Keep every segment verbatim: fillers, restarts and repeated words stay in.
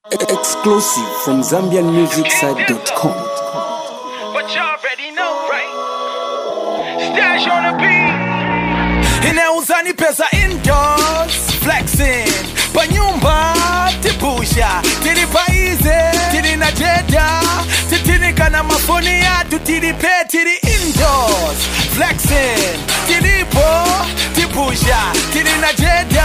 Exclusive from Zambian Music Site dot com. But you already know, right? Stash on the beat. Inauzani pesa indoors, flexing. Panyumba, tibusha. Tiri paize, tiri na jeda. Titini kana mafoni ya tutiri pe, tiri indoors, flexing. Tiri po, tibusha. Tiri na jeda,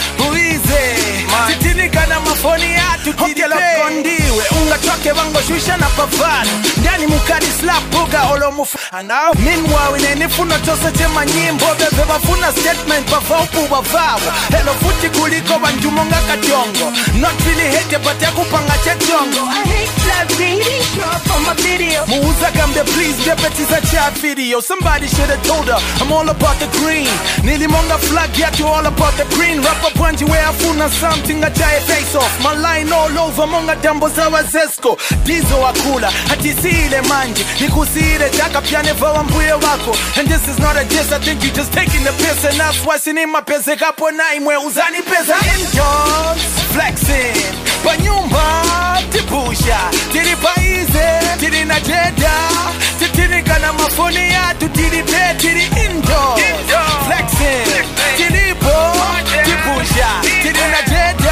buize. Titini kana mafoni ya tutiri pe. Kondiwe, unga choke wango shusha na pavano. Ndani mukadi slap buga olo mufu. Now, meanwhile, inenifuna tose chema nyimbo. Bebe wafuna statement, bavaupu wavawo. Hello futi kuliko banjumonga kationgo. Not really hate but ya kupanga chechongo. I hate that baby, show up on my video. Muuza gambe please, debetiza chat video. Somebody should have told her, I'm all about the green. Nilimonga flag, yet you all about the green. Rapper punji where afuna something a giant face off. My line all over, monga dambo zawa zesko. Dizo akula, hati siile manji. Nikusire jaka piane vawa mbuye wako. And this is not a diss, I think you just taking the piss. And that's why sinima pese kapo na imwe uzani pesa. Indoors, flexing. Panyumba, tibusha. Tiri paize, tiri na jeda. Titiri kana mafoni ya tutiri pe, tiri indoors, flexing. Tiri po, tibusha. Tiri na jeda,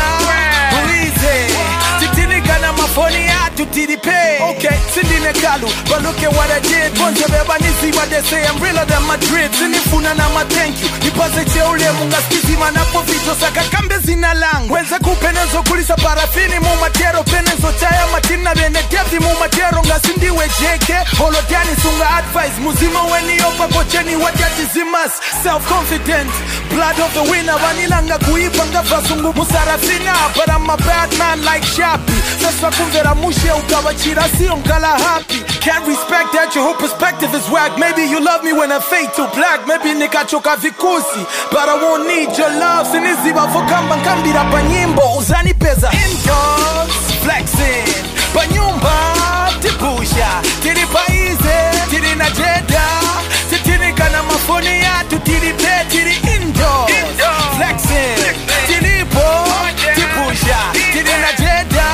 buize. Titiri kana mafoni ya tutiri pe. Okay, sindi nekalu, but look at what I did. Bonja beba nisi what they say, I'm realer than Madrid. Sinifuna na ma thank you. Nipaze cheule munga skizima na po vito saka kambe zina langu. Wenze kupenezo kulisa parafini mu matero. Penezo chaya matina bene devdi mu matero. Nga sindi we J K, holodiani sunga advice. Muzima weni opa kocheni wajati zimas. Self-confident, blood of the winner. Vanilanga kuipa nga vasungu musarafina. But I'm a bad man like Shapi. Sasa kumvera mushe ukawachira siyo nkala happy. Can't respect that your whole perspective is whack. Maybe you love me when I fade to black. Maybe nikachoka vikusi, but I won't need your love. Siniziba fokamba nkambira panyimbo. Uzani pesa indoors, flexing. Panyumba, tibusha. Tiri paize, tiri na jeda. Titiri kana mafoni ya tutiri pe, tiri indoors, flexing. Tiri po, tibusha. Tiri na jeda,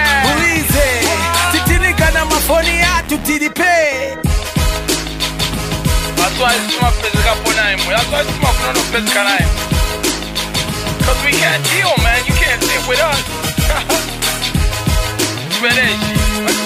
buize. Titiri kana mafoni ya tutiri pe. That's why it's my physical point. That's why it's my front of physical name. Cause we can't deal, man. You can't sit with us. This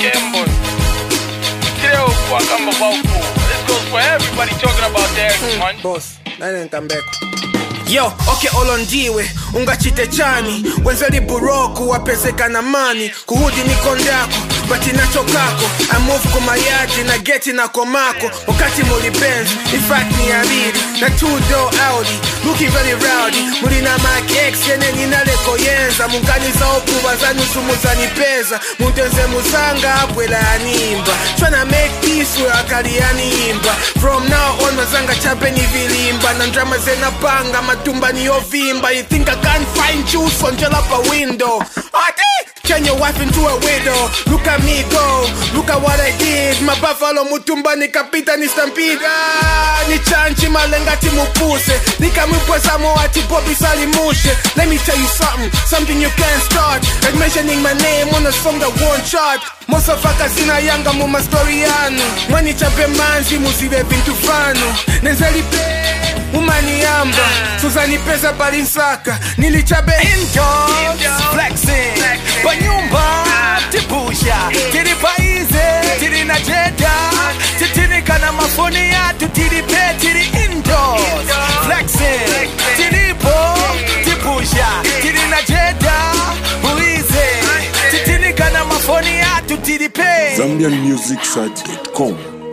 goes for everybody talking about their one. Boss, nani come Yo, okay, olondiwe, ungachite chani. Wenzeli buroku, wapezeka na mani. Kuhudi niko ndako, bati nacho kako. I move kumayaji, na geti na komako. Wakati muli benz, in fact ni ariri. Na two door Audi, looking very rowdy. Muli na Mac X, yene ninale koyenza. Mungani za okuwa za nusu muzani peza. Muntenze muzanga, abwela animba. Tryna make peace, we akali animba. From now on, mazanga champeni vilimba. Nandrama zena panga, matumba ni ovimba. You think I can't find juice on jalapa window? Ati! Turn your wife into a widow. Look at me go, look at what I did. My buffalo mutumba ni kapita ni stampida. Ni chanchi malenga timupuse. Nika mwipweza moati popi salimushe. Let me tell you something, something you can't start. Like mentioning my name on a song that won't chart. Most of us sina yanga muma story yanu. Mwani chape manzi musive vintu fanu. Nenzeli pe umani yamba. Suzani pesa balinsaka. Nilichabe indoors, flexing. Panyumba, tibusha. Tiri paize, tiri na jeda. Titiri kana mafoni ya tutiri pe, tiri indoors, flexing. Tiri po, tibusha. Tiri na jeda, buize. Titiri kana mafoni ya tutiri pe. Zambian Music Site dot com.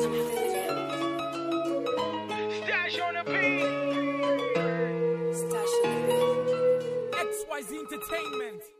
Stash on the beat. X Y Z Entertainment.